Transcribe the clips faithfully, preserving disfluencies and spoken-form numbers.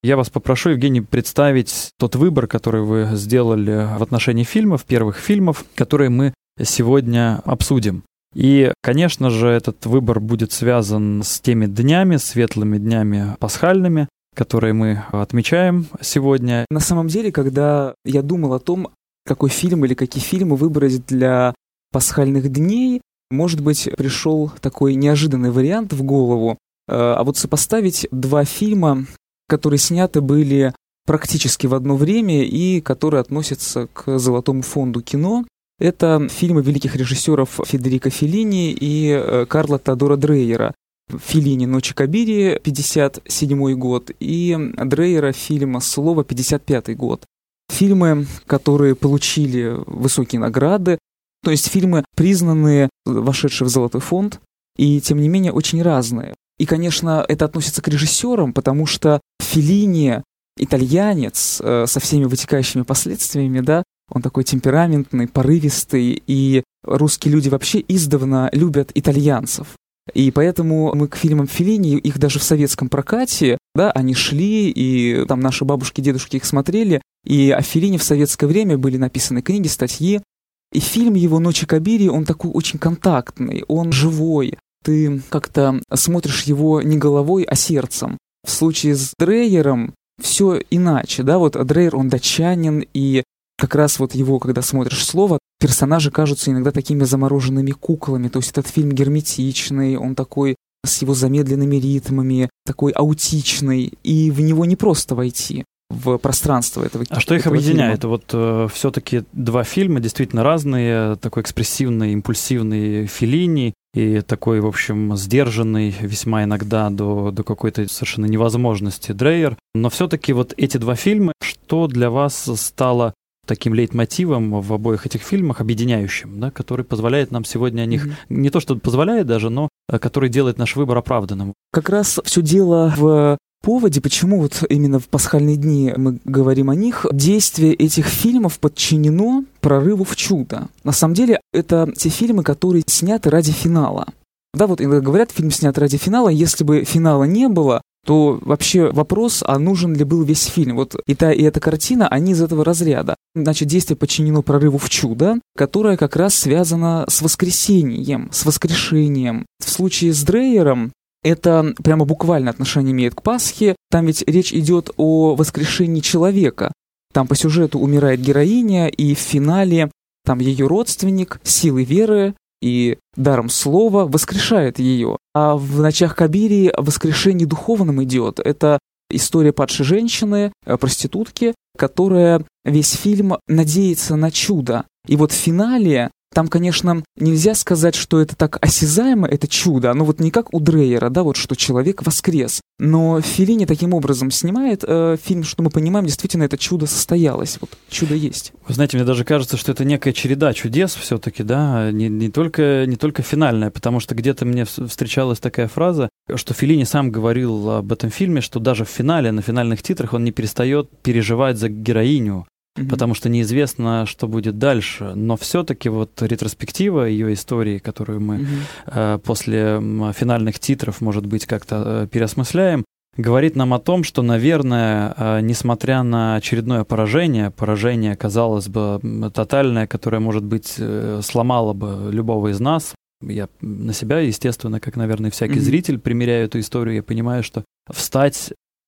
Я вас попрошу, Евгений, представить тот выбор, который вы сделали в отношении фильмов, первых фильмов, которые мы сегодня обсудим. И, конечно же, этот выбор будет связан с теми днями, светлыми днями пасхальными, которые мы отмечаем сегодня. На самом деле, когда я думал о том, какой фильм или какие фильмы выбрать для пасхальных дней, может быть, пришел такой неожиданный вариант в голову. А вот сопоставить два фильма, которые сняты были практически в одно время и которые относятся к золотому фонду кино. Это фильмы великих режиссеров Федерико Феллини и Карла Теодора Дрейера. Феллини «Ночи Кабирии» пятьдесят седьмой год и Дрейера фильма «Слово» пятьдесят пятый год. Фильмы, которые получили высокие награды, то есть фильмы, признанные, вошедшие в золотой фонд, и тем не менее очень разные. И, конечно, это относится к режиссерам, потому что Феллини итальянец э, со всеми вытекающими последствиями, да, он такой темпераментный, порывистый, и русские люди вообще издавна любят итальянцев. И поэтому мы к фильмам Феллини, их даже в советском прокате, да, они шли, и там наши бабушки, дедушки их смотрели, и о Феллини в советское время были написаны книги, статьи. И фильм его «Ночи Кабирии», он такой очень контактный, он живой. Ты как-то смотришь его не головой, а сердцем. В случае с Дрейером все иначе, да, вот Дрейер, он датчанин, и как раз вот его, когда смотришь «Слово», персонажи кажутся иногда такими замороженными куклами, то есть этот фильм герметичный, он такой с его замедленными ритмами, такой аутичный, и в него не просто войти, в пространство этого. А что их этого объединяет? фильма. Вот э, все-таки два фильма действительно разные, такой экспрессивный, импульсивный Феллини и такой, в общем, сдержанный, весьма иногда до, до какой-то совершенно невозможности Дрейер. Но все-таки вот эти два фильма, что для вас стало таким лейтмотивом в обоих этих фильмах, объединяющим, да, который позволяет нам сегодня о них, mm-hmm. не то что позволяет даже, но который делает наш выбор оправданным? Как раз все дело в поводе, почему вот именно в пасхальные дни мы говорим о них. Действие этих фильмов подчинено прорыву в чудо. На самом деле, это те фильмы, которые сняты ради финала. Да, вот иногда говорят, фильм снят ради финала. Если бы финала не было, то вообще вопрос, а нужен ли был весь фильм. Вот и та, и эта картина, они из этого разряда. Значит, действие подчинено прорыву в чудо, которое как раз связано с воскресением, с воскрешением. В случае с Дрейером это прямо буквально отношение имеет к Пасхе. Там ведь речь идет о воскрешении человека. Там по сюжету умирает героиня, и в финале там ее родственник силой веры и даром слова воскрешает ее. А в «Ночах Кабирии» о воскрешении духовном идет. Это история падшей женщины, проститутки, которая весь фильм надеется на чудо. И вот в финале там, конечно, нельзя сказать, что это так осязаемо, это чудо. Оно вот не как у Дрейера, да, вот что человек воскрес. Но Феллини таким образом снимает э, фильм, что мы понимаем, действительно это чудо состоялось. Вот чудо есть. Вы знаете, мне даже кажется, что это некая череда чудес все-таки, да, не, не, только, не только финальная, потому что где-то мне встречалась такая фраза, что Феллини сам говорил об этом фильме, что даже в финале, на финальных титрах он не перестает переживать за героиню. Mm-hmm. Потому что неизвестно, что будет дальше. Но все-таки вот ретроспектива ее истории, которую мы mm-hmm. э, после финальных титров, может быть, как-то э, переосмысляем, говорит нам о том, что, наверное, э, несмотря на очередное поражение, поражение, казалось бы, тотальное, которое, может быть, э, сломало бы любого из нас, я на себя, естественно, как, наверное, всякий mm-hmm. зритель, примеряю эту историю, я понимаю, что встать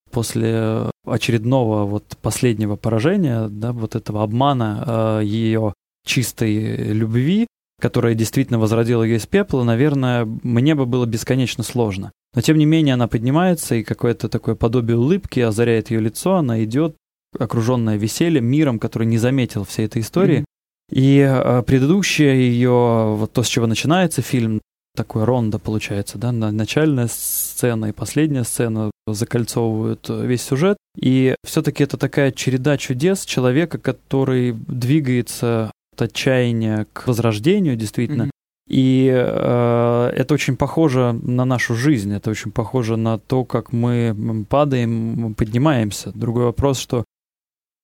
после очередного вот последнего поражения, да, вот этого обмана э, ее чистой любви, которая действительно возродила ее из пепла, наверное, мне бы было бесконечно сложно. Но тем не менее она поднимается, и какое-то такое подобие улыбки озаряет ее лицо, она идет, окруженная весельем, миром, который не заметил всей этой истории. Mm-hmm. И э, предыдущее ее, вот то, с чего начинается фильм, такое рондо получается, да, начальная сцена и последняя сцена закольцовывают весь сюжет, и все-таки это такая череда чудес человека, который двигается от отчаяния к возрождению, действительно, mm-hmm. и э, это очень похоже на нашу жизнь, это очень похоже на то, как мы падаем, поднимаемся. Другой вопрос, что